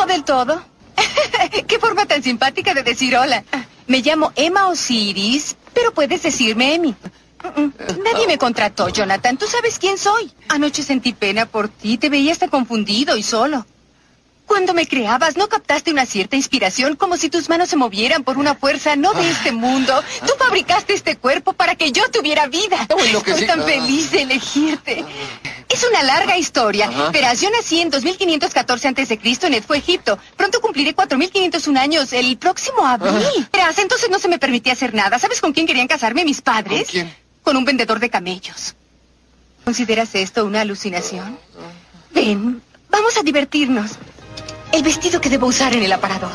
No del todo. Qué forma tan simpática de decir hola. Me llamo Emma Osiris, pero puedes decirme Emmy. Nadie me contrató, Jonathan. Tú sabes quién soy. Anoche sentí pena por ti. Te veía hasta confundido y solo. Cuando me creabas, ¿no captaste una cierta inspiración? Como si tus manos se movieran por una fuerza no de este mundo. Tú fabricaste este cuerpo para que yo tuviera vida. Estoy tan feliz de elegirte. Es una larga historia. Verás, yo nací en 2514 a.C. en Edfu, Egipto. Pronto cumpliré 4501 años el próximo abril. Verás, entonces no se me permitía hacer nada. ¿Sabes con quién querían casarme mis padres? ¿Con quién? Con un vendedor de camellos. ¿Consideras esto una alucinación? Ven, vamos a divertirnos. El vestido que debo usar en el aparador.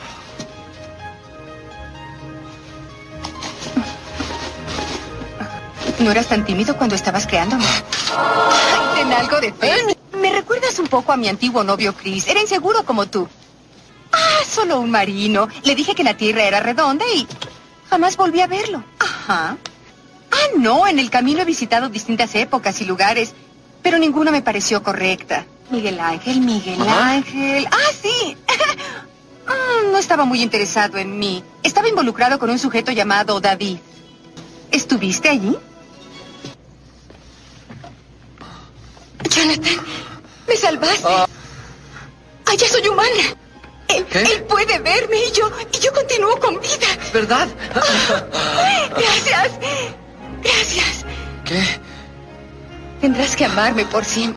¿No eras tan tímido cuando estabas creándome? Ay, ten algo de fe. Me recuerdas un poco a mi antiguo novio Chris. Era inseguro como tú. Solo un marino. Le dije que la Tierra era redonda y jamás volví a verlo. No, en el camino he visitado distintas épocas y lugares, pero ninguna me pareció correcta. Miguel Ángel. Sí. No estaba muy interesado en mí. Estaba involucrado con un sujeto llamado David. ¿Estuviste allí? Jonathan, me salvaste. Ya soy humana. Él puede verme y yo continúo con vida. ¿Verdad? Gracias. ¿Qué? Tendrás que amarme por siempre.